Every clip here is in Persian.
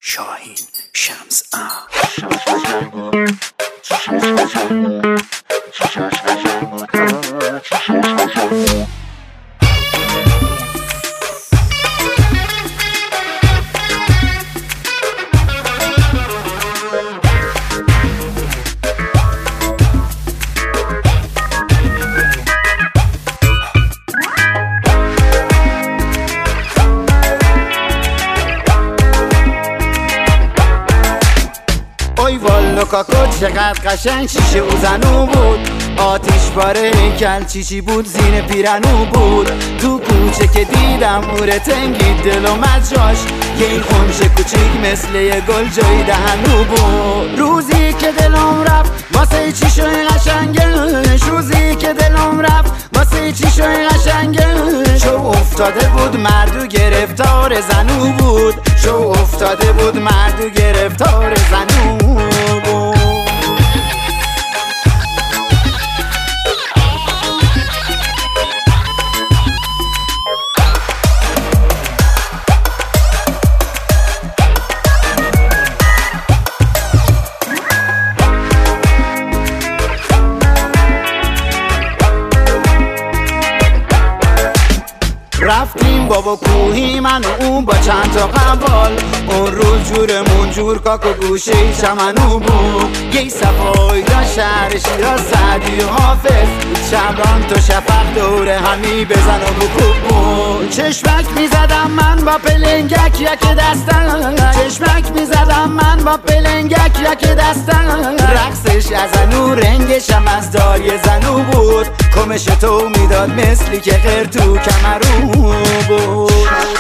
شاهین شمس اوی والا کاکو چقدر قشنگ شیشه او زنو بود، آتیش باره کل چیچی بود زین پیرنو بود. تو کوچه که دیدم اوره تنگی دل و مجاش، یه این خونش کوچیک مثل یه گل جای دهنو بود. روزی که دلم رفت واسه چی شوی قشنگش، روزی که دلم رفت واسه چی شوی قشنگش. شو افتاده بود مردو گرفتار زنو بود، شو افتاده بود مردو گرفتار زنو بود. رفتیم بابا کوهی من و اون با چند تا قبال، اون روز جورمون جور کاک و گوشه چمنو بود. یه صفایی دا شهر شیراز سعدی و حافظ، شبران تو شفق دوره همی بزن و بکوب بود. چشمک میزدم من با پلنگک یک دستم، چشمک میزدم من با پلنگک یک دستم. رقصش از انو رنگشم از داری زنو بود، کمش تو میداد مثلی که غیر تو کمرو بود.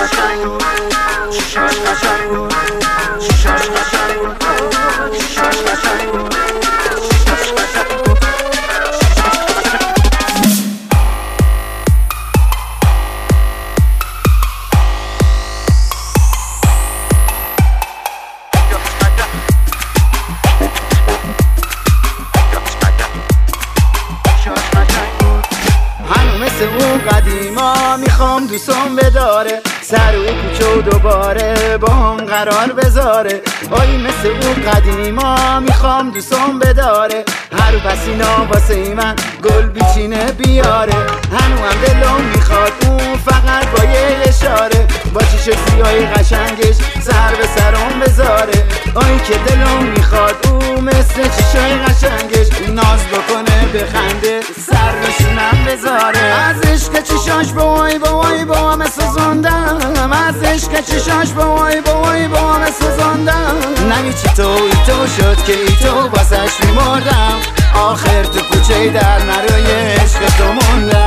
اون قدیما میخوام دوستم بداره، سر و کوچه و دوباره با هم قرار بذاره. آی مثل اون قدیما میخوام دوستم بداره، هر پسینا واسه من گل بیچینه بیاره. هنو هم دلم میخواد اون فقط با یه اشاره، با چیش سیاهی قشنگش سر به سرم بذاره. آی که دلم میخواد اون مثل چیشای قشنگش ناز بکنه بخنده سر نشونم بذاره. از عشق چیشاش بوای بوای با همه سوزندم، از عشق چیشاش بوای بوای با همه سوزندم. نمی چی تو ایتو شد که ایتو باسش میمردم، آخر تو کوچه در نروی عشق تو موندم.